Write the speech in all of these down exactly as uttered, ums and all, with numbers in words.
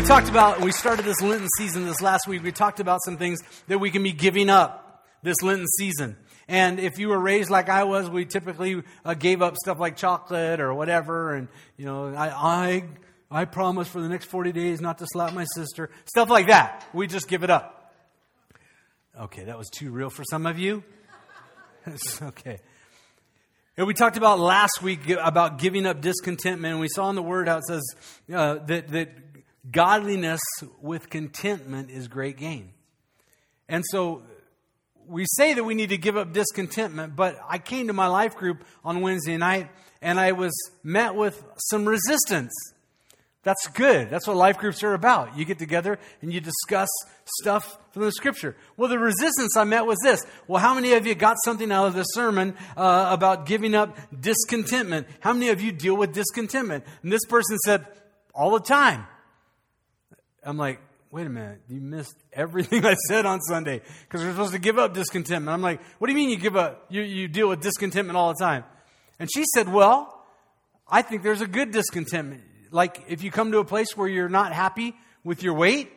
talked about, we started this Lenten season this last week, we talked about some things that we can be giving up this Lenten season. And if you were raised like I was, we typically uh, gave up stuff like chocolate or whatever. And, you know, I, I I promise for the next forty days not to slap my sister. Stuff like that. We just give it up. Okay, that was too real for some of you. Okay. And we talked about last week about giving up discontentment. And we saw in the Word how it says uh, that, that godliness with contentment is great gain. And so we say that we need to give up discontentment, but I came to my life group on Wednesday night and I was met with some resistance. That's good. That's what life groups are about. You get together and you discuss stuff from the Scripture. Well, the resistance I met was this. Well, how many of you got something out of the sermon uh, about giving up discontentment? How many of you deal with discontentment? And this person said, all the time. I'm like, wait a minute, you missed everything I said on Sunday because we're supposed to give up discontentment. I'm like, what do you mean you give up, you, you deal with discontentment all the time? And she said, well, I think there's a good discontentment. Like if you come to a place where you're not happy with your weight,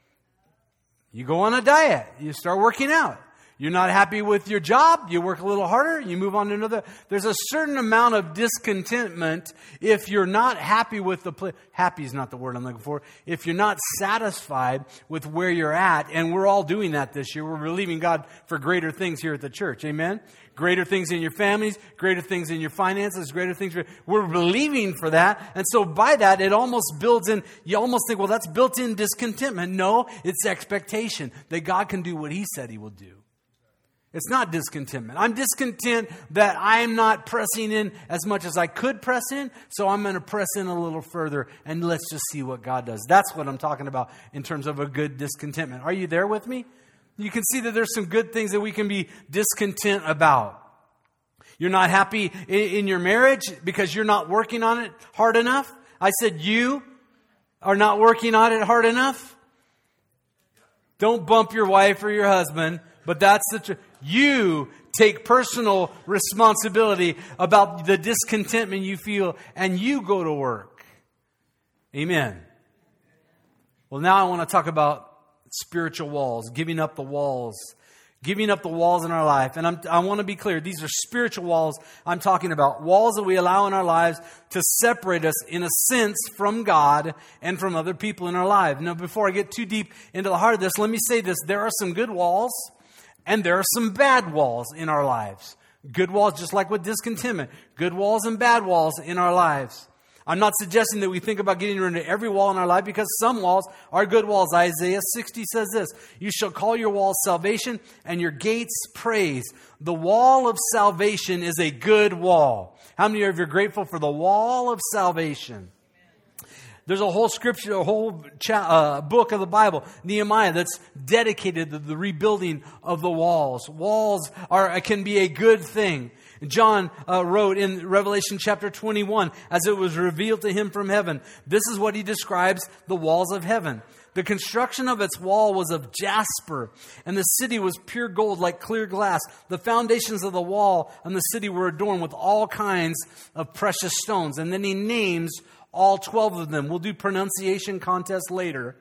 you go on a diet, you start working out. You're not happy with your job, you work a little harder, you move on to another. There's a certain amount of discontentment if you're not happy with the place. Happy is not the word I'm looking for. If you're not satisfied with where you're at, and we're all doing that this year. We're believing God for greater things here at the church. Amen? Greater things in your families, greater things in your finances, greater things. We're believing for that. And so by that, it almost builds in, you almost think, well, that's built-in discontentment. No, it's expectation that God can do what He said He will do. It's not discontentment. I'm discontent that I'm not pressing in as much as I could press in, so I'm going to press in a little further, and let's just see what God does. That's what I'm talking about in terms of a good discontentment. Are you there with me? You can see that there's some good things that we can be discontent about. You're not happy in, in your marriage because you're not working on it hard enough. I said you are not working on it hard enough. Don't bump your wife or your husband, but that's the truth. You take personal responsibility about the discontentment you feel, and you go to work. Amen. Well, now I want to talk about spiritual walls, giving up the walls, giving up the walls in our life. And I'm, I want to be clear, these are spiritual walls I'm talking about, walls that we allow in our lives to separate us, in a sense, from God and from other people in our life. Now, before I get too deep into the heart of this, let me say this. There are some good walls, and there are some bad walls in our lives. Good walls, just like with discontentment. Good walls and bad walls in our lives. I'm not suggesting that we think about getting rid of every wall in our life, because some walls are good walls. Isaiah sixty says this, you shall call your walls salvation and your gates praise. The wall of salvation is a good wall. How many of you are grateful for the wall of salvation? There's a whole scripture, a whole cha- uh, book of the Bible, Nehemiah, that's dedicated to the rebuilding of the walls. Walls are can be a good thing. John uh, wrote in Revelation chapter twenty-one, as it was revealed to him from heaven, this is what he describes the walls of heaven. The construction of its wall was of jasper, and the city was pure gold like clear glass. The foundations of the wall and the city were adorned with all kinds of precious stones. And then he names all twelve of them. We'll do pronunciation contest later.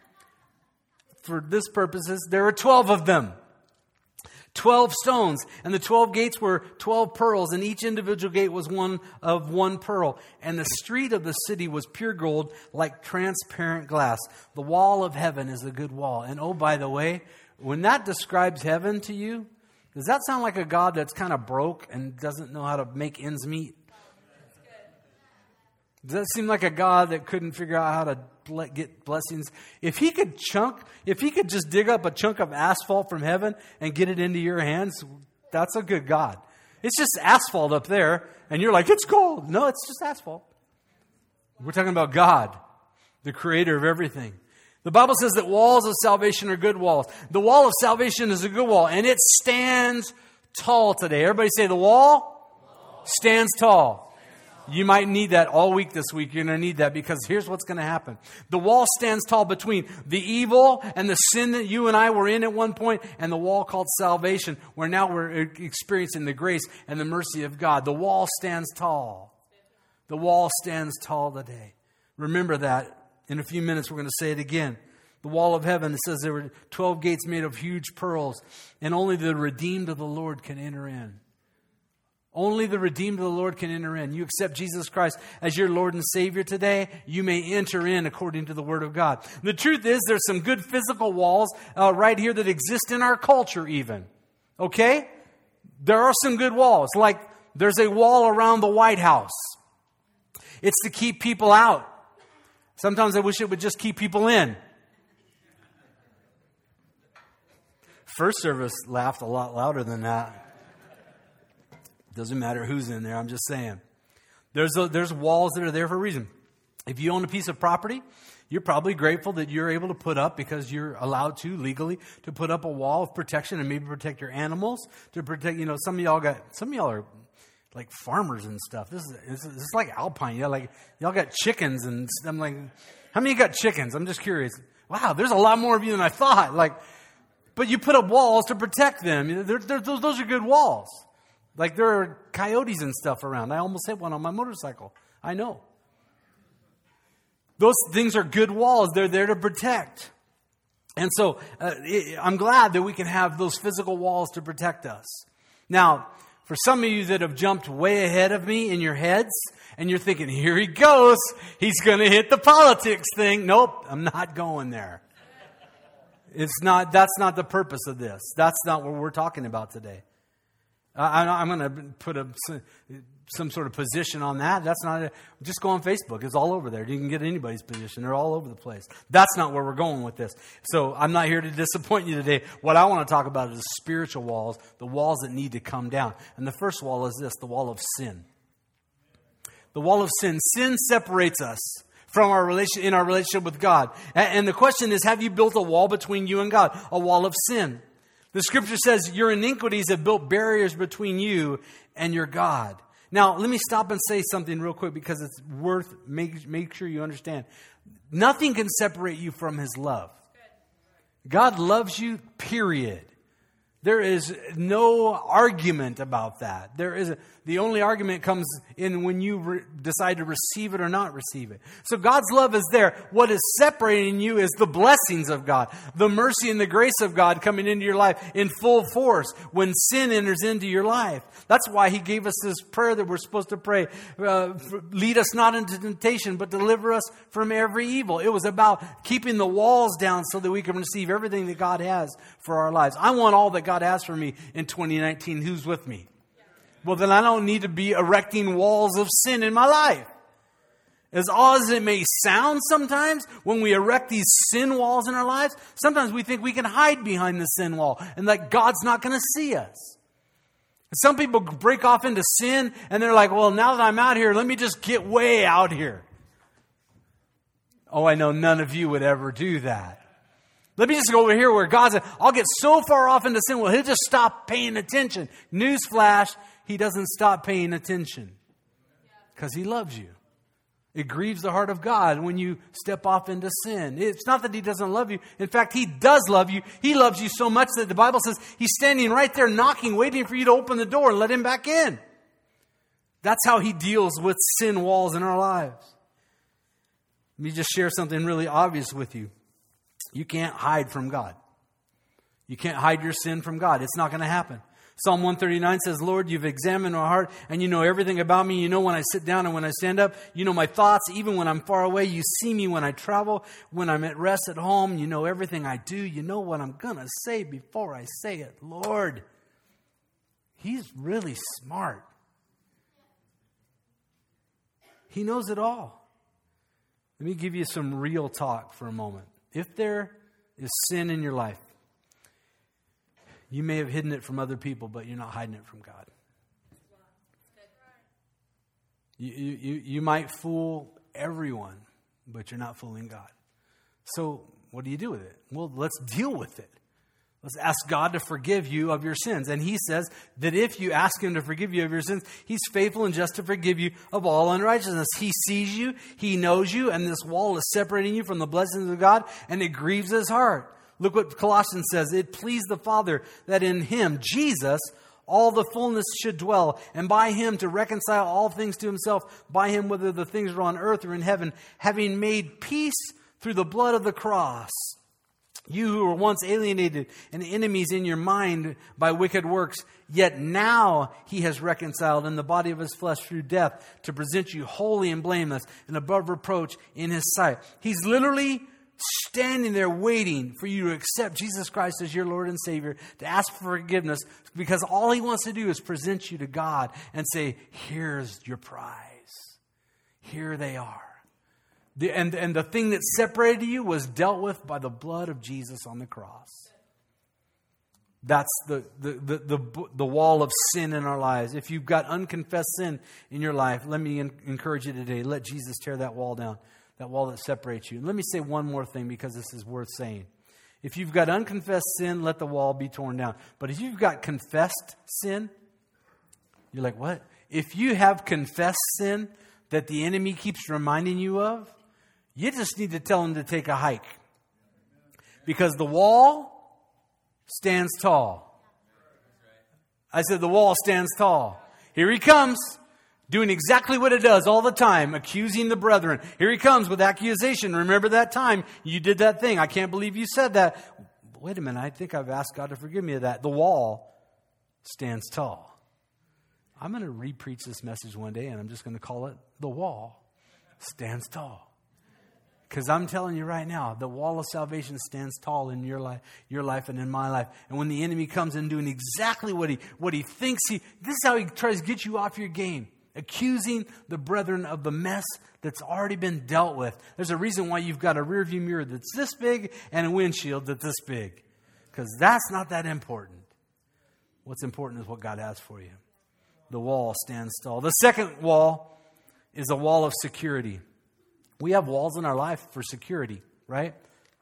For this purposes, there are twelve of them. Twelve stones. And the twelve gates were twelve pearls, and each individual gate was one of one pearl. And the street of the city was pure gold, like transparent glass. The wall of heaven is a good wall. And oh, by the way, when that describes heaven to you, does that sound like a God that's kind of broke and doesn't know how to make ends meet? Does that seem like a God that couldn't figure out how to get blessings? If he could chunk, if he could just dig up a chunk of asphalt from heaven and get it into your hands, that's a good God. It's just asphalt up there, and you're like, it's gold. No, it's just asphalt. We're talking about God, the creator of everything. The Bible says that walls of salvation are good walls. The wall of salvation is a good wall, and it stands tall today. Everybody say the wall, wall. stands tall. You might need that all week this week. You're going to need that, because here's what's going to happen. The wall stands tall between the evil and the sin that you and I were in at one point, and the wall called salvation, where now we're experiencing the grace and the mercy of God. The wall stands tall. The wall stands tall today. Remember that In a few minutes, we're going to say it again. The wall of heaven, it says there were twelve gates made of huge pearls, and only the redeemed of the Lord can enter in. Only the redeemed of the Lord can enter in. You accept Jesus Christ as your Lord and Savior today, you may enter in according to the Word of God. The truth is, there's some good physical walls uh, right here that exist in our culture even. Okay? There are some good walls. Like, there's a wall around the White House. It's to keep people out. Sometimes I wish it would just keep people in. First service laughed a lot louder than that. Doesn't matter who's in there, I'm just saying. There's a, there's walls that are there for a reason. If you own a piece of property, you're probably grateful that you're able to put up, because you're allowed to legally, to put up a wall of protection and maybe protect your animals, to protect, you know, some of y'all got, some of y'all are like farmers and stuff. This is, this is, this is like Alpine. Yeah, like y'all got chickens, and I'm like, how many got chickens? I'm just curious. Wow, there's a lot more of you than I thought. Like, but you put up walls to protect them. They're, they're, those, those are good walls. Like, there are coyotes and stuff around. I almost hit one on my motorcycle. I know. Those things are good walls. They're there to protect. And so uh, I'm glad that we can have those physical walls to protect us. Now, for some of you that have jumped way ahead of me in your heads, and you're thinking, here he goes. He's going to hit the politics thing. Nope, I'm not going there. It's not. That's not the purpose of this. That's not what we're talking about today. I, I'm going to put a, some sort of position on that. That's not a, just go on Facebook. It's all over there. You can get anybody's position. They're all over the place. That's not where we're going with this. So I'm not here to disappoint you today. What I want to talk about is the spiritual walls, the walls that need to come down. And the first wall is this, the wall of sin. The wall of sin. Sin separates us from our relation in our relationship with God. And, and the question is, have you built a wall between you and God? A wall of sin. The scripture says your iniquities have built barriers between you and your God. Now, let me stop and say something real quick, because it's worth, make, make sure you understand. Nothing can separate you from His love. God loves you, period. There is no argument about that. There is a, the only argument comes in when you re- decide to receive it or not receive it. So God's love is there. What is separating you is the blessings of God, the mercy and the grace of God coming into your life in full force when sin enters into your life. That's why He gave us this prayer that we're supposed to pray. Uh, lead us not into temptation, but deliver us from every evil. It was about keeping the walls down so that we can receive everything that God has for our lives. I want all that God has for me in twenty nineteen. Who's with me? Well, then I don't need to be erecting walls of sin in my life. As odd as it may sound sometimes, when we erect these sin walls in our lives, sometimes we think we can hide behind the sin wall and that God's not going to see us. Some people break off into sin and they're like, well, now that I'm out here, let me just get way out here. Oh, I know none of you would ever do that. Let me just go over here where God said, I'll get so far off into sin, well, He'll just stop paying attention. Newsflash, He doesn't stop paying attention because He loves you. It grieves the heart of God when you step off into sin. It's not that He doesn't love you. In fact, He does love you. He loves you so much that the Bible says He's standing right there knocking, waiting for you to open the door and let Him back in. That's how He deals with sin walls in our lives. Let me just share something really obvious with you. You can't hide from God. You can't hide your sin from God. It's not going to happen. Psalm one thirty-nine says, Lord, you've examined my heart and you know everything about me. You know when I sit down and when I stand up. You know my thoughts, even when I'm far away. You see me when I travel, when I'm at rest at home. You know everything I do. You know what I'm going to say before I say it. Lord, He's really smart. He knows it all. Let me give you some real talk for a moment. If there is sin in your life, you may have hidden it from other people, but you're not hiding it from God. You, you, you might fool everyone, but you're not fooling God. So what do you do with it? Well, let's deal with it. Let's ask God to forgive you of your sins. And He says that if you ask Him to forgive you of your sins, He's faithful and just to forgive you of all unrighteousness. He sees you, He knows you, and this wall is separating you from the blessings of God, and it grieves His heart. Look what Colossians says. It pleased the Father that in Him, Jesus, all the fullness should dwell, and by Him to reconcile all things to Himself, by Him whether the things are on earth or in heaven, having made peace through the blood of the cross. You who were once alienated and enemies in your mind by wicked works, yet now he has reconciled in the body of his flesh through death to present you holy and blameless and above reproach in his sight. He's literally standing there waiting for you to accept Jesus Christ as your Lord and Savior, to ask for forgiveness, because all he wants to do is present you to God and say, here's your prize. Here they are. The, and, and the thing that separated you was dealt with by the blood of Jesus on the cross. That's the, the, the, the, the wall of sin in our lives. If you've got unconfessed sin in your life, let me in, encourage you today. Let Jesus tear that wall down, that wall that separates you. And let me say one more thing, because this is worth saying. If you've got unconfessed sin, let the wall be torn down. But if you've got confessed sin, you're like, what? If you have confessed sin that the enemy keeps reminding you of, you just need to tell him to take a hike. Because the wall stands tall. I said the wall stands tall. Here he comes, doing exactly what it does all the time, accusing the brethren. Here he comes with accusation. Remember that time you did that thing. I can't believe you said that. Wait a minute, I think I've asked God to forgive me of that. The wall stands tall. I'm going to re-preach this message one day, and I'm just going to call it The Wall Stands Tall. Because I'm telling you right now, the wall of salvation stands tall in your life, your life and in my life. And when the enemy comes in doing exactly what he what he thinks he, this is how he tries to get you off your game. Accusing the brethren of the mess that's already been dealt with. There's a reason why you've got a rearview mirror that's this big and a windshield that's this big. Because that's not that important. What's important is what God has for you. The wall stands tall. The second wall is a wall of security. We have walls in our life for security, right?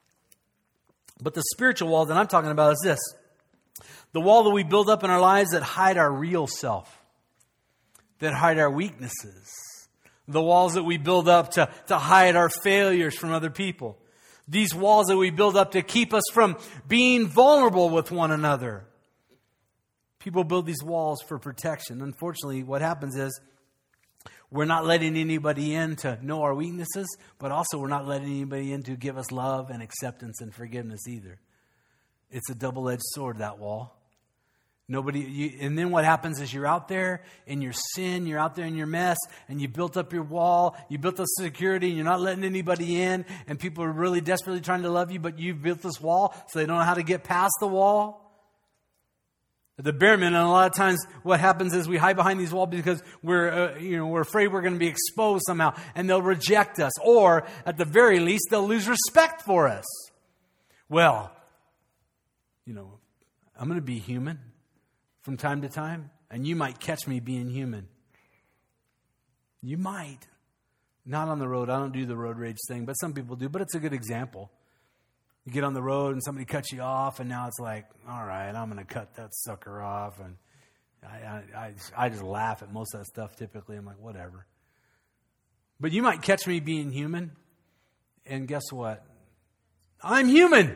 But the spiritual wall that I'm talking about is this. The wall that we build up in our lives that hide our real self, that hide our weaknesses. The walls that we build up to, to hide our failures from other people. These walls that we build up to keep us from being vulnerable with one another. People build these walls for protection. Unfortunately, what happens is, we're not letting anybody in to know our weaknesses, but also we're not letting anybody in to give us love and acceptance and forgiveness either. It's a double-edged sword, that wall. Nobody, you, and then what happens is you're out there in your sin, you're out there in your mess, and you built up your wall, you built this security, and you're not letting anybody in, and people are really desperately trying to love you, but you've built this wall, so they don't know how to get past the wall. The Bearman, and a lot of times what happens is we hide behind these walls because we're, uh, you know, we're afraid we're going to be exposed somehow, and they'll reject us, or at the very least, they'll lose respect for us. Well, you know, I'm going to be human from time to time, and you might catch me being human. You might. Not on the road. I don't do the road rage thing, but some people do, but it's a good example. You get on the road and somebody cuts you off, and now it's like, all right, I'm going to cut that sucker off. And I, I, I just laugh at most of that stuff typically. I'm like, whatever. But you might catch me being human, and guess what? I'm human.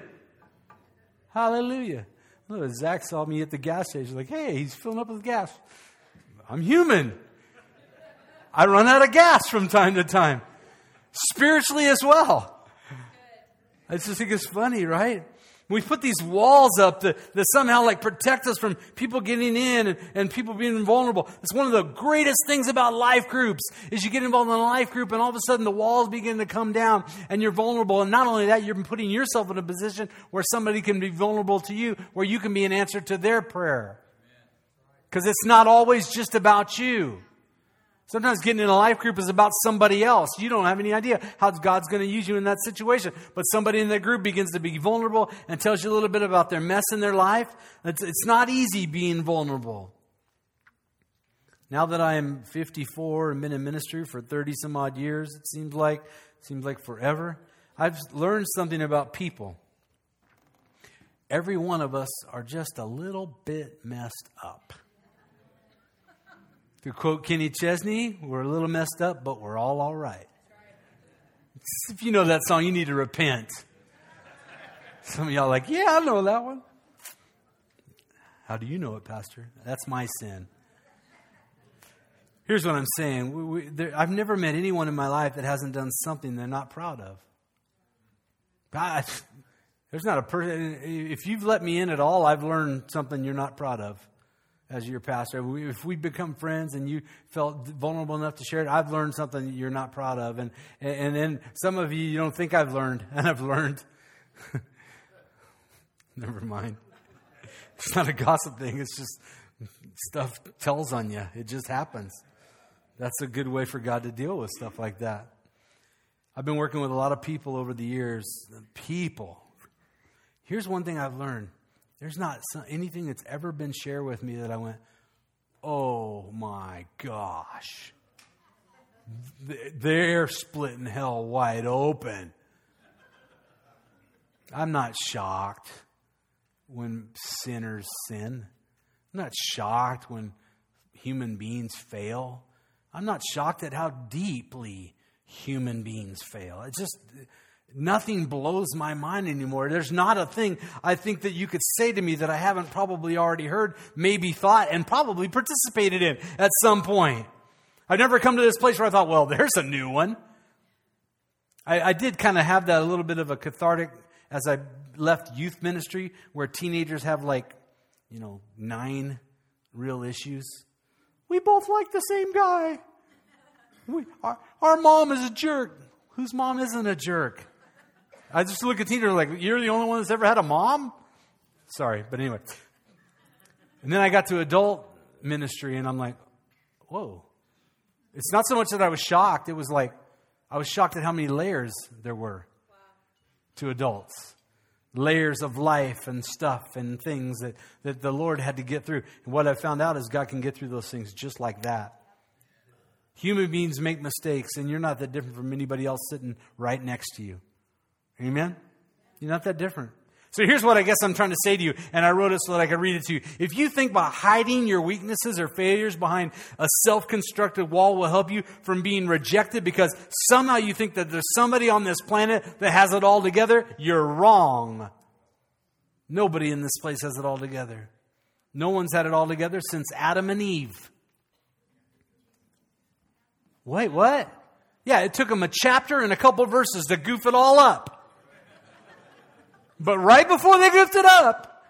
Hallelujah. Look, Zach saw me at the gas station. Like, hey, he's filling up with gas. I'm human. I run out of gas from time to time. Spiritually as well. I just think it's funny, right? We put these walls up that, that somehow like protect us from people getting in and, and people being vulnerable. It's one of the greatest things about life groups is you get involved in a life group and all of a sudden the walls begin to come down and you're vulnerable. And not only that, you're putting yourself in a position where somebody can be vulnerable to you, where you can be an answer to their prayer. Because it's not always just about you. Sometimes getting in a life group is about somebody else. You don't have any idea how God's going to use you in that situation. But somebody in that group begins to be vulnerable and tells you a little bit about their mess in their life. It's, it's not easy being vulnerable. Now that I am fifty-four and been in ministry for thirty some odd years, it seems like, it seems like forever, I've learned something about people. Every one of us are just a little bit messed up. To quote Kenny Chesney, we're a little messed up, but we're all all right. If you know that song, you need to repent. Some of y'all are like, yeah, I know that one. How do you know it, Pastor? That's my sin. Here's what I'm saying. We, we, there, I've never met anyone in my life that hasn't done something they're not proud of. I, there's not a person, if you've let me in at all, I've learned something you're not proud of as your pastor. If we become friends and you felt vulnerable enough to share it, I've learned something that you're not proud of. And, and then some of you, you don't think I've learned, and I've learned. Never mind. It's not a gossip thing. It's just stuff tells on you. It just happens. That's a good way for God to deal with stuff like that. I've been working with a lot of people over the years. People. Here's one thing I've learned. There's not anything that's ever been shared with me that I went, oh my gosh. They're splitting hell wide open. I'm not shocked when sinners sin. I'm not shocked when human beings fail. I'm not shocked at how deeply human beings fail. It's just, nothing blows my mind anymore. There's not a thing I think that you could say to me that I haven't probably already heard, maybe thought, and probably participated in at some point. I've never come to this place where I thought, well, there's a new one. I, I did kind of have that a little bit of a cathartic as I left youth ministry, where teenagers have like, you know, nine real issues. We both like the same guy. We, our, our mom is a jerk. Whose mom isn't a jerk? I just look at teenagers like, you're the only one that's ever had a mom? Sorry, but anyway. And then I got to adult ministry, and I'm like, whoa. It's not so much that I was shocked. It was like, I was shocked at how many layers there were wow. to adults. Layers of life and stuff and things that, that the Lord had to get through. And what I found out is God can get through those things just like that. Human beings make mistakes, and you're not that different from anybody else sitting right next to you. Amen? You're not that different. So here's what I guess I'm trying to say to you, and I wrote it so that I could read it to you. If you think about hiding your weaknesses or failures behind a self-constructed wall will help you from being rejected because somehow you think that there's somebody on this planet that has it all together, you're wrong. Nobody in this place has it all together. No one's had it all together since Adam and Eve. Wait, what? Yeah, it took them a chapter and a couple verses to goof it all up. But right before they goofed it up,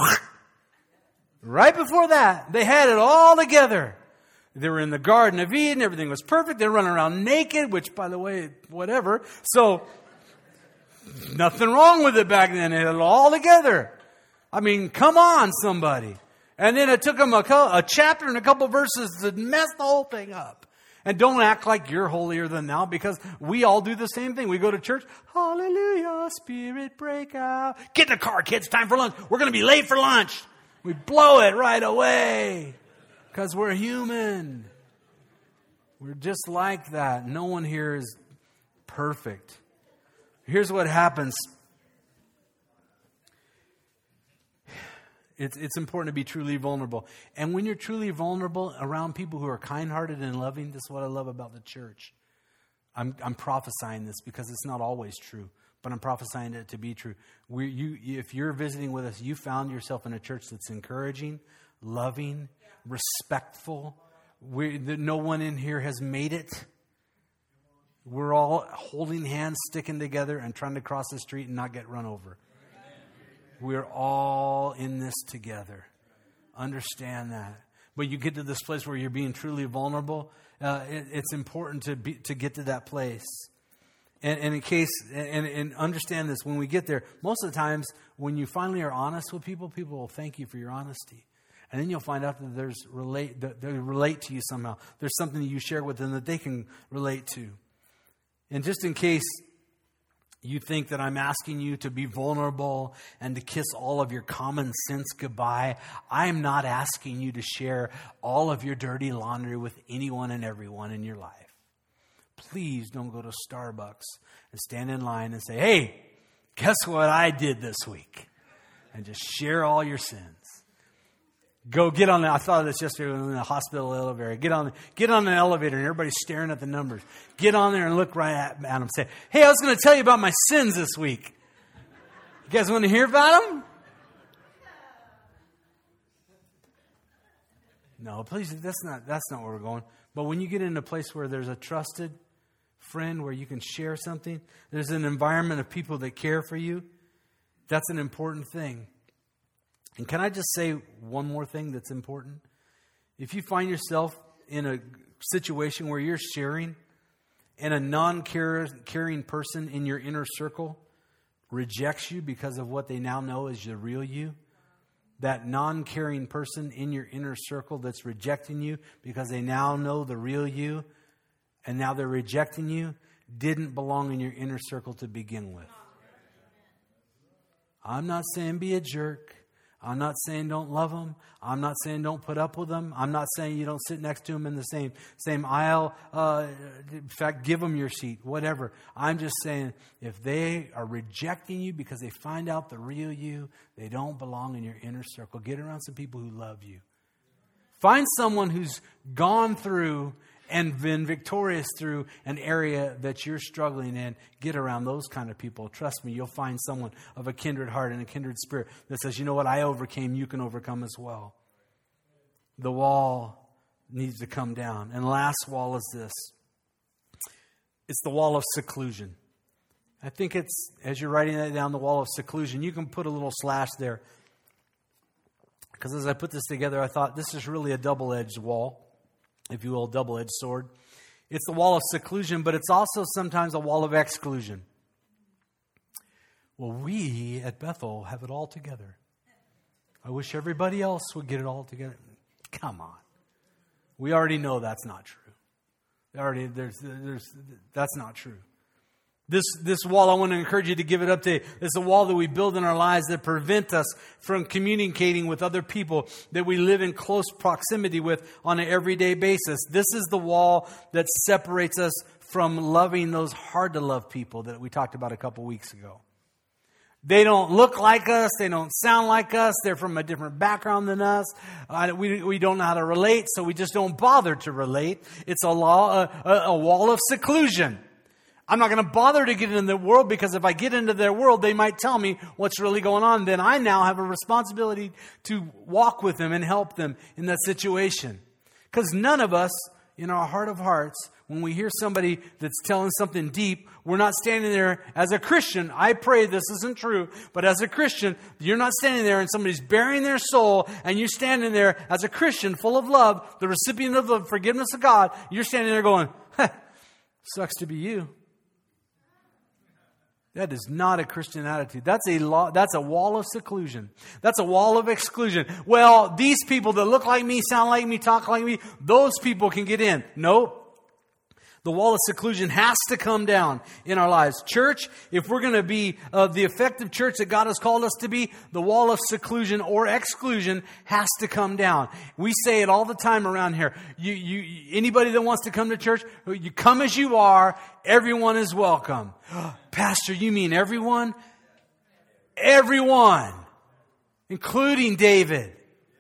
right before that, they had it all together. They were in the Garden of Eden. Everything was perfect. They were running around naked, which, by the way, whatever. So, nothing wrong with it back then. They had it all together. I mean, come on, somebody. And then it took them a, a chapter and a couple verses to mess the whole thing up. And don't act like you're holier than thou, because we all do the same thing. We go to church. Hallelujah, Spirit break out. Get in the car, kids. Time for lunch. We're going to be late for lunch. We blow it right away because we're human. We're just like that. No one here is perfect. Here's what happens. It's, it's important to be truly vulnerable. And when you're truly vulnerable around people who are kind-hearted and loving, this is what I love about the church. I'm, I'm prophesying this because it's not always true, but I'm prophesying it to be true. We, you, if you're visiting with us, you found yourself in a church that's encouraging, loving, respectful. We, no one in here has made it. We're all holding hands, sticking together, and trying to cross the street and not get run over. We're all in this together. Understand that. But you get to this place where you're being truly vulnerable. Uh, it, it's important to be, to get to that place. And, and in case, and, and understand this, when we get there, most of the times when you finally are honest with people, people will thank you for your honesty. And then you'll find out that there's relate, that they relate to you somehow. There's something that you share with them that they can relate to. And just in case you think that I'm asking you to be vulnerable and to kiss all of your common sense goodbye, I'm not asking you to share all of your dirty laundry with anyone and everyone in your life. Please don't go to Starbucks and stand in line and say, hey, guess what I did this week? And just share all your sins. Go get on the, I thought of this yesterday in the hospital elevator. Get on, get on an elevator and everybody's staring at the numbers. Get on there and look right at, at them. Say, hey, I was going to tell you about my sins this week. You guys want to hear about them? No, please, that's not, that's not where we're going. But when you get in a place where there's a trusted, friend where you can share something. There's an environment of people that care for you. That's an important thing. And can I just say one more thing that's important? If you find yourself in a situation where you're sharing and a non-caring person in your inner circle rejects you because of what they now know is the real you, that non-caring person in your inner circle that's rejecting you because they now know the real you and now they're rejecting you, didn't belong in your inner circle to begin with. I'm not saying be a jerk. I'm not saying don't love them. I'm not saying don't put up with them. I'm not saying you don't sit next to them in the same same aisle. Uh, in fact, give them your seat, whatever. I'm just saying if they are rejecting you because they find out the real you, they don't belong in your inner circle. Get around some people who love you. Find someone who's gone through and been victorious through an area that you're struggling in. Get around those kind of people. Trust me, you'll find someone of a kindred heart and a kindred spirit that says, you know what, I overcame, you can overcome as well. The wall needs to come down. And the last wall is this. It's the wall of seclusion. I think it's, as you're writing that down, the wall of seclusion, you can put a little slash there. Because as I put this together, I thought this is really a double-edged wall, if you will, double-edged sword. It's the wall of seclusion, but it's also sometimes a wall of exclusion. Well, we at Bethel have it all together. I wish everybody else would get it all together. Come on. We already know that's not true. Already, there's, there's, that's not true. This this wall, I want to encourage you to give it up to. It's a wall that we build in our lives that prevent us from communicating with other people that we live in close proximity with on an everyday basis. This is the wall that separates us from loving those hard to love people that we talked about a couple weeks ago. They don't look like us. They don't sound like us. They're from a different background than us. Uh, we we don't know how to relate, so we just don't bother to relate. It's a law, a, a, a wall of seclusion. I'm not going to bother to get into their world because if I get into their world, they might tell me what's really going on. Then I now have a responsibility to walk with them and help them in that situation. Because none of us, in our heart of hearts, when we hear somebody that's telling something deep, we're not standing there as a Christian. I pray this isn't true, but as a Christian, you're not standing there and somebody's bearing their soul and you're standing there as a Christian full of love, the recipient of the forgiveness of God. You're standing there going, sucks to be you. That is not a Christian attitude. That's a law, that's a wall of seclusion. That's a wall of exclusion. Well, these people that look like me, sound like me, talk like me, those people can get in. Nope. The wall of seclusion has to come down in our lives. Church, if we're going to be uh, the effective church that God has called us to be, the wall of seclusion or exclusion has to come down. We say it all the time around here. You, you, anybody that wants to come to church, you come as you are. Everyone is welcome. Pastor, you mean everyone? Everyone, including David.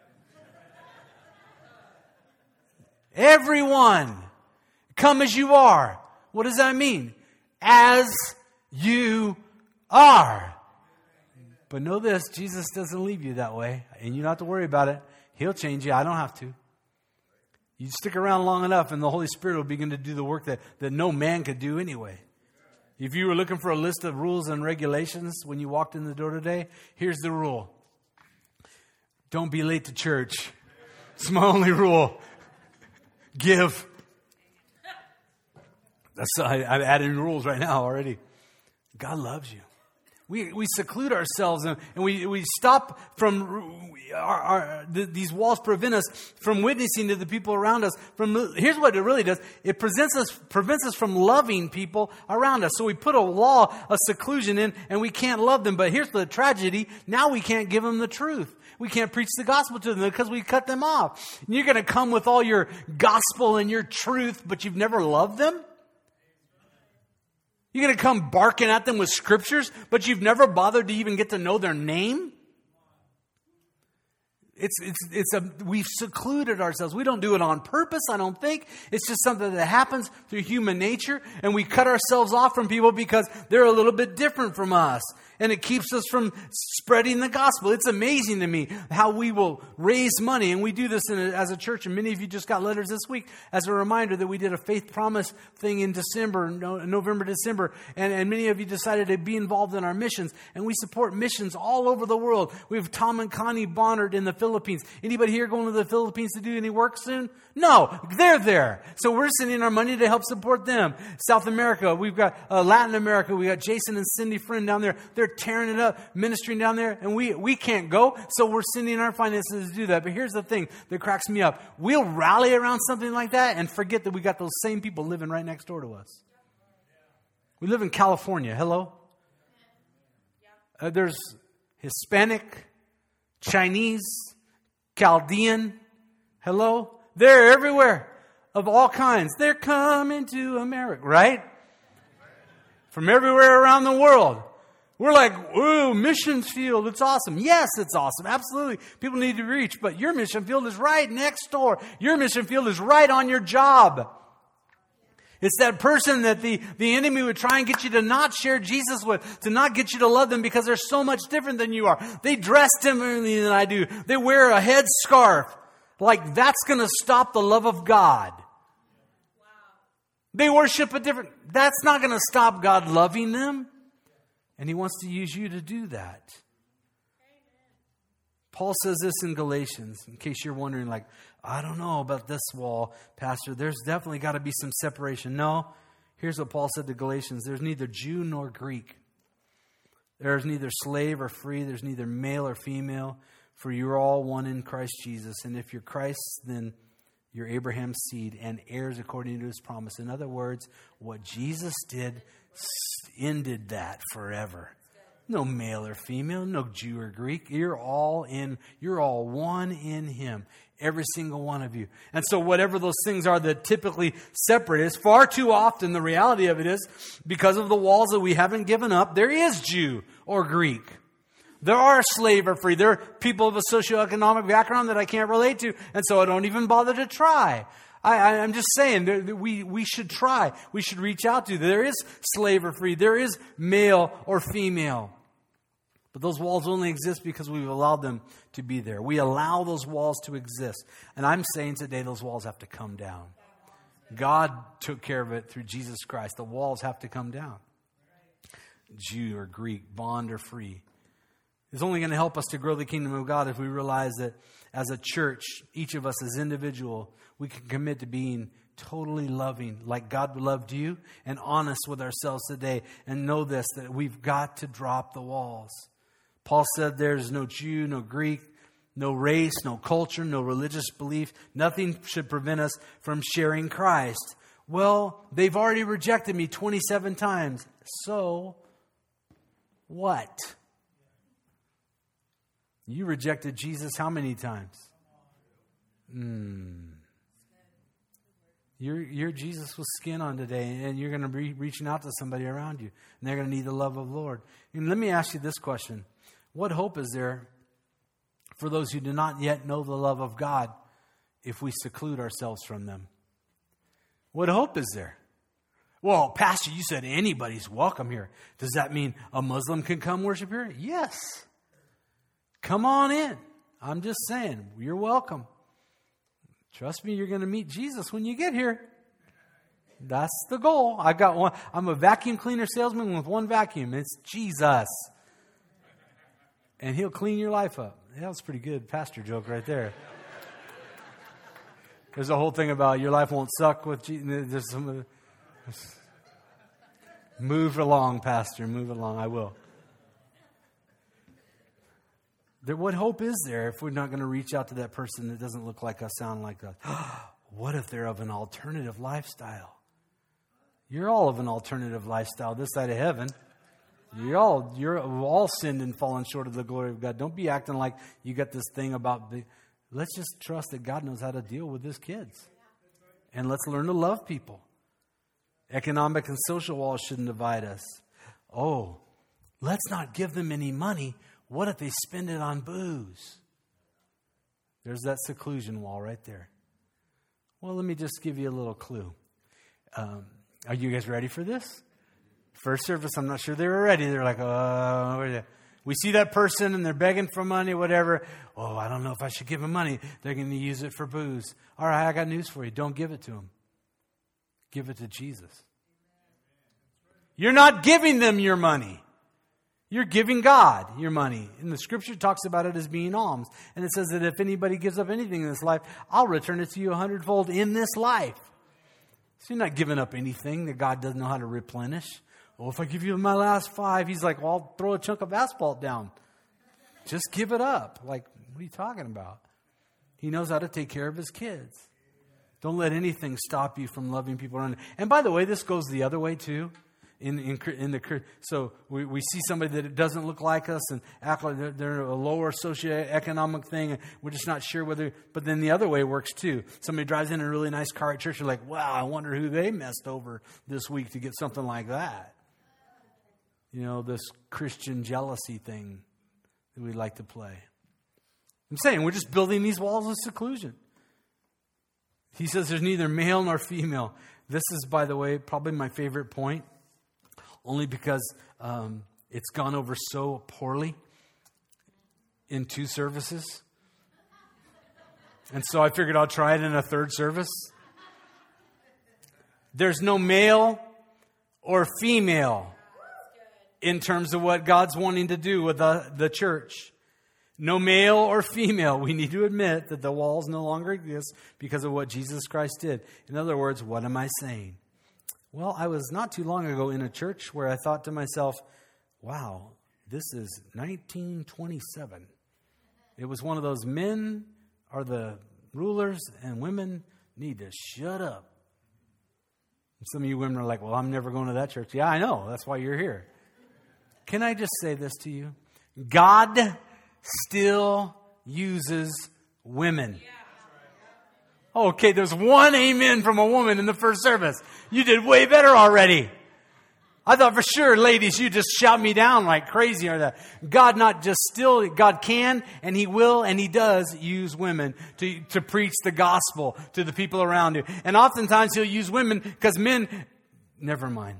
Everyone. Come as you are. What does that mean? As you are. But know this, Jesus doesn't leave you that way. And you don't have to worry about it. He'll change you. I don't have to. You stick around long enough and the Holy Spirit will begin to do the work that, that no man could do anyway. If you were looking for a list of rules and regulations when you walked in the door today, here's the rule. Don't be late to church. It's my only rule. Give. That's, I, I've added rules right now already. God loves you. We we seclude ourselves and, and we, we stop from our, our the, these walls prevent us from witnessing to the people around us. From here's what it really does: it presents us prevents us from loving people around us. So we put a wall of seclusion in, and we can't love them. But here's the tragedy: now we can't give them the truth. We can't preach the gospel to them because we cut them off. And you're going to come with all your gospel and your truth, but you've never loved them. You're going to come barking at them with scriptures, but you've never bothered to even get to know their name? It's, it's, it's a, we've secluded ourselves. We don't do it on purpose, I don't think. It's just something that happens through human nature, and we cut ourselves off from people because they're a little bit different from us. And it keeps us from spreading the gospel. It's amazing to me how we will raise money. And we do this in a, as a church. And many of you just got letters this week as a reminder that we did a faith promise thing in December, no, November, December. And, and many of you decided to be involved in our missions. And we support missions all over the world. We have Tom and Connie Bonnard in the Philippines. Anybody here going to the Philippines to do any work soon? No, they're there. So we're sending our money to help support them. South America, we've got uh, Latin America. We got Jason and Cindy Friend down there. They're tearing it up, ministering down there. And we, we can't go, so we're sending our finances to do that. But here's the thing that cracks me up. We'll rally around something like that and forget that we got those same people living right next door to us. We live in California. Hello? Uh, there's Hispanic, Chinese, Chaldean. Hello? They're everywhere, of all kinds. They're coming to America, right? From everywhere around the world. We're like, ooh, missions field, it's awesome. Yes, it's awesome. Absolutely. People need to reach, but your mission field is right next door. Your mission field is right on your job. It's that person that the, the enemy would try and get you to not share Jesus with, to not get you to love them because they're so much different than you are. They dress differently than I do. They wear a headscarf. Like that's going to stop the love of God. Wow. They worship a different... That's not going to stop God loving them. And He wants to use you to do that. Paul says this in Galatians, in case you're wondering, like, I don't know about this wall, Pastor. There's definitely got to be some separation. No, here's what Paul said to Galatians. There's neither Jew nor Greek. There's neither slave or free. There's neither male or female. For you're all one in Christ Jesus. And if you're Christ, then you're Abraham's seed and heirs according to His promise. In other words, what Jesus did ended that forever. No male or female, no Jew or Greek. You're all in, you're all one in Him. Every single one of you. And so whatever those things are that typically separate us, far too often the reality of it is, because of the walls that we haven't given up, there is Jew or Greek. There are slave or free. There are people of a socioeconomic background that I can't relate to, and so I don't even bother to try. I, I, I'm just saying that we, we should try. We should reach out to. There is slave or free. There is male or female. But those walls only exist because we've allowed them to be there. We allow those walls to exist. And I'm saying today those walls have to come down. God took care of it through Jesus Christ. The walls have to come down. Jew or Greek, bond or free. It's only going to help us to grow the kingdom of God if we realize that as a church, each of us as individual, we can commit to being totally loving like God loved you and honest with ourselves today and know this, that we've got to drop the walls. Paul said there's no Jew, no Greek, no race, no culture, no religious belief. Nothing should prevent us from sharing Christ. Well, they've already rejected me twenty-seven times. So, what? You rejected Jesus how many times? Hmm. You're, you're Jesus with skin on today, and you're going to be reaching out to somebody around you, and they're going to need the love of the Lord. And let me ask you this question. What hope is there for those who do not yet know the love of God if we seclude ourselves from them? What hope is there? Well, Pastor, you said anybody's welcome here. Does that mean a Muslim can come worship here? Yes. Come on in. I'm just saying, you're welcome. Trust me, you're going to meet Jesus when you get here. That's the goal. I got one. I'm a vacuum cleaner salesman with one vacuum. It's Jesus. And He'll clean your life up. That was a pretty good pastor joke right there. There's a whole thing about your life won't suck with Jesus. There's some. Move along, Pastor. Move along. I will. There, what hope is there if we're not going to reach out to that person that doesn't look like us, sound like us? What if they're of an alternative lifestyle? You're all of an alternative lifestyle this side of heaven. You're all you're all sinned and fallen short of the glory of God. Don't be acting like you got this thing about the. Let's just trust that God knows how to deal with His kids, and let's learn to love people. Economic and social walls shouldn't divide us. Oh, let's not give them any money. What if they spend it on booze? There's that seclusion wall right there. Well, let me just give you a little clue. Um, are you guys ready for this? First service, I'm not sure they were ready. They're like, oh, where are they? We see that person and they're begging for money, whatever. Oh, I don't know if I should give them money. They're going to use it for booze. All right, I got news for you. Don't give it to them. Give it to Jesus. You're not giving them your money. You're giving God your money. And the scripture talks about it as being alms. And it says that if anybody gives up anything in this life, I'll return it to you a hundredfold in this life. So you're not giving up anything that God doesn't know how to replenish. Well, if I give you my last five, he's like, well, I'll throw a chunk of asphalt down. Just give it up. Like, what are you talking about? He knows how to take care of his kids. Don't let anything stop you from loving people around. And by the way, this goes the other way too. In, in, in the so we, we see somebody that doesn't look like us and act like they're, they're a lower socioeconomic thing, and we're just not sure whether. But then the other way works too. Somebody drives in a really nice car at church. You're like, wow, I wonder who they messed over this week to get something like that. You know, this Christian jealousy thing that we like to play. I'm saying we're just building these walls of seclusion. He says there's neither male nor female. This is, by the way, probably my favorite point, only because um, it's gone over so poorly in two services. And so I figured I'll try it in a third service. There's no male or female in terms of what God's wanting to do with the, the church. No male or female. We need to admit that the walls no longer exist because of what Jesus Christ did. In other words, what am I saying? Well, I was not too long ago in a church where I thought to myself, wow, this is nineteen twenty-seven. It was one of those men are the rulers and women need to shut up. And some of you women are like, well, I'm never going to that church. Yeah, I know. That's why you're here. Can I just say this to you? God still uses women. Okay, there's one amen from a woman in the first service. You did way better already. I thought for sure, ladies, you just shout me down like crazy or that. God not just still, God can and He will and He does use women to, to preach the gospel to the people around you. And oftentimes He'll use women because men, never mind.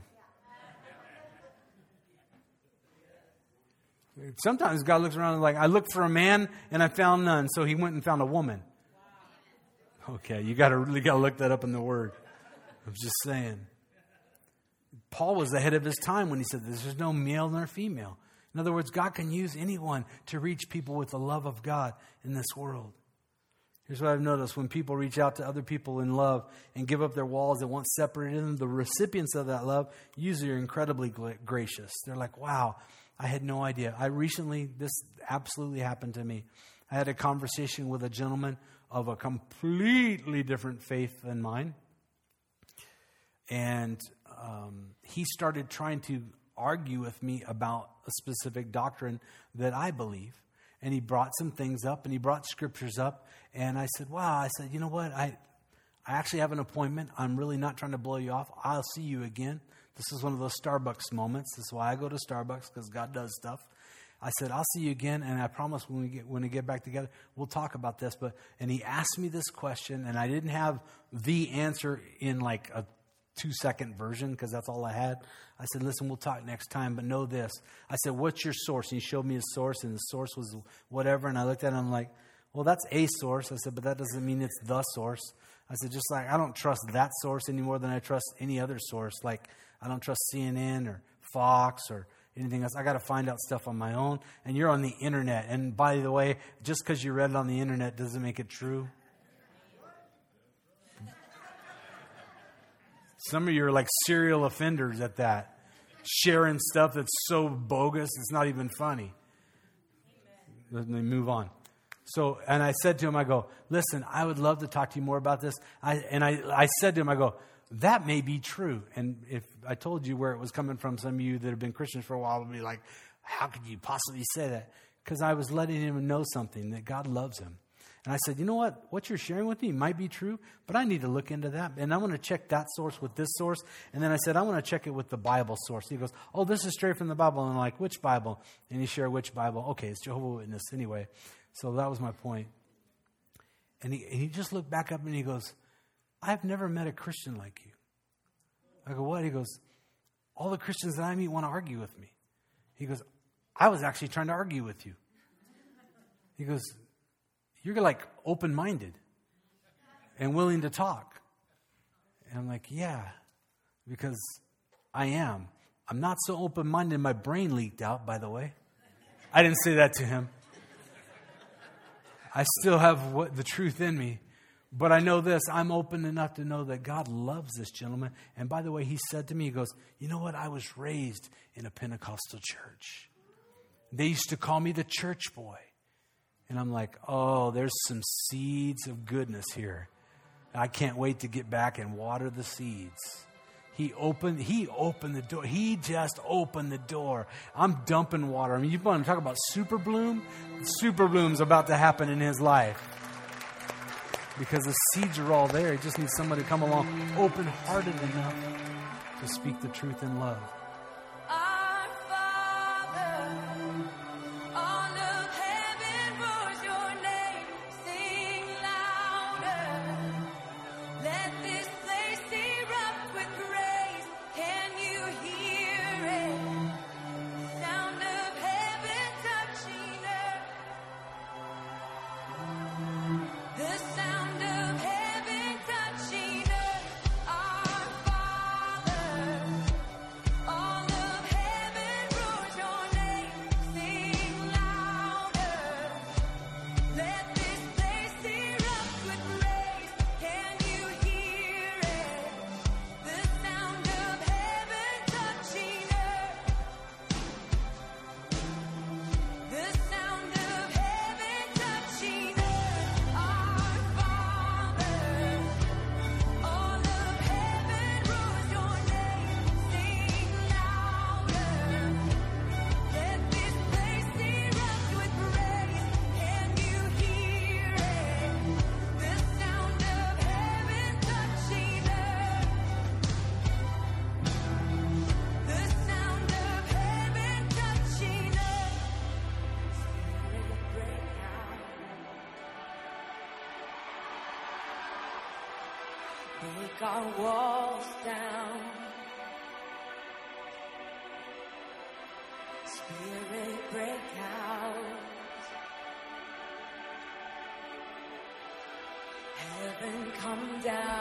Sometimes God looks around and like, I looked for a man and I found none. So He went and found a woman. Okay, you got to really got to look that up in the Word. I'm just saying. Paul was ahead of his time when he said there's no male nor female. In other words, God can use anyone to reach people with the love of God in this world. Here's what I've noticed. When people reach out to other people in love and give up their walls that once separated them, the recipients of that love usually are incredibly gracious. They're like, wow, I had no idea. I recently, this absolutely happened to me. I had a conversation with a gentleman of a completely different faith than mine. And um, he started trying to argue with me about a specific doctrine that I believe. And he brought some things up and he brought scriptures up. And I said, wow, I said, you know what? I, I actually have an appointment. I'm really not trying to blow you off. I'll see you again. This is one of those Starbucks moments. This is why I go to Starbucks, because God does stuff. I said, I'll see you again, and I promise when we get when we get back together, we'll talk about this. But and he asked me this question, and I didn't have the answer in like a two-second version because that's all I had. I said, listen, we'll talk next time, but know this. I said, what's your source? And he showed me his source, and the source was whatever. And I looked at it, and I'm like, well, that's a source. I said, but that doesn't mean it's the source. I said, just like I don't trust that source any more than I trust any other source. Like I don't trust C N N or Fox or anything else. I got to find out stuff on my own. And you're on the internet. And by the way, just because you read it on the internet doesn't make it true. Some of you are like serial offenders at that. Sharing stuff that's so bogus, it's not even funny. Let me move on. So, and I said to him, I go, listen, I would love to talk to you more about this. I, and I, I said to him, I go, that may be true. And if I told you where it was coming from, some of you that have been Christians for a while would be like, how could you possibly say that? Because I was letting him know something, that God loves him. And I said, you know what? What you're sharing with me might be true, but I need to look into that. And I want to check that source with this source. And then I said, I want to check it with the Bible source. He goes, oh, this is straight from the Bible. And I'm like, which Bible? And he shared which Bible. Okay, it's Jehovah's Witness anyway. So that was my point. And he, and he just looked back up and he goes, I've never met a Christian like you. I go, what? He goes, all the Christians that I meet want to argue with me. He goes, I was actually trying to argue with you. He goes, you're like open-minded and willing to talk. And I'm like, yeah, because I am. I'm not so open-minded. My brain leaked out, by the way. I didn't say that to him. I still have what, the truth in me. But I know this. I'm open enough to know that God loves this gentleman. And by the way, he said to me, he goes, you know what? I was raised in a Pentecostal church. They used to call me the church boy. And I'm like, oh, there's some seeds of goodness here. I can't wait to get back and water the seeds. He opened, he opened the door. He just opened the door. I'm dumping water. I mean, you want to talk about super bloom? Super bloom's about to happen in his life. Because the seeds are all there. He just needs somebody to come along open-hearted enough to speak the truth in love. Our Father, all of heaven roars your name. Sing louder. Let this place erupt with praise. Can you hear it? Sound of heaven touching earth. The sound of heaven touching earth. Our Father, all of heaven roars your name. Sing louder. Let this place erupt with praise. Can you hear it? The sound of heaven touching earth. The sound of heaven touching earth. Our Father, all of heaven roars your name. Sing louder. Let this place erupt with praise. Can you hear it? The sound of heaven touching earth. The sound of heaven touching earth. Spirit break out. Break our walls down. Spirit break out. Heaven come down.